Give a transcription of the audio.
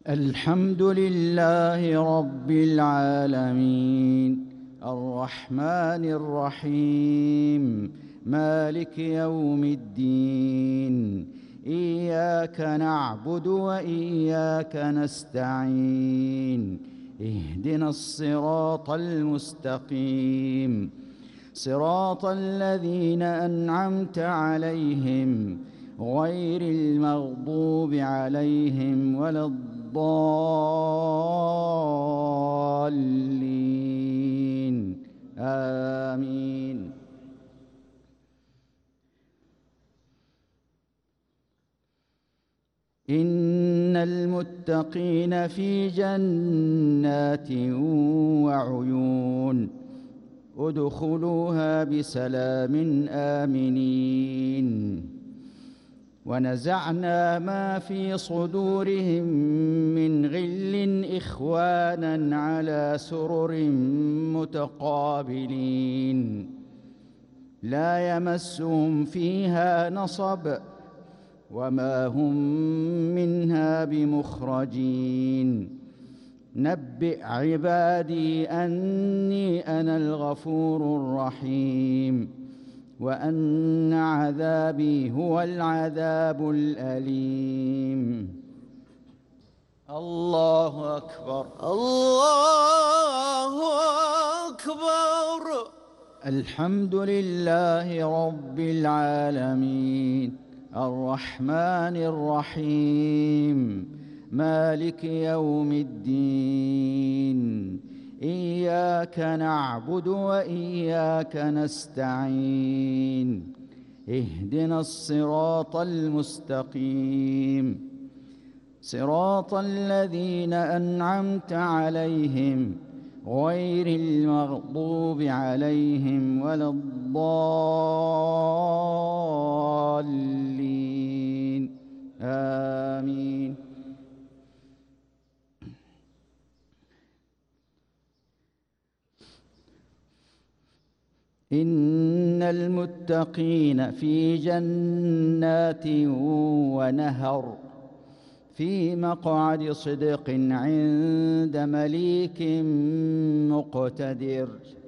الحمد لله رب العالمين الرحمن الرحيم مالك يوم الدين إياك نعبد وإياك نستعين اهدنا الصراط المستقيم صراط الذين أنعمت عليهم غير المغضوب عليهم ولا الضالين آمين. إن المتقين في جنات وعيون ادخلوها بسلام آمنين. ونزعنا ما في صدورهم من غل إخوانا على سرر متقابلين لا يمسهم فيها نصب وما هم منها بمخرجين. نبئ عبادي أني أنا الغفور الرحيم وأن عذابي هو العذاب الأليم. الله أكبر الله أكبر. الحمد لله رب العالمين الرحمن الرحيم مالك يوم الدين إياك نعبد وإياك نستعين اهدنا الصراط المستقيم صراط الذين أنعمت عليهم غير المغضوب عليهم ولا الضالين آمين. إن المتقين في جنات ونهر في مقعد صدق عند مليك مقتدر.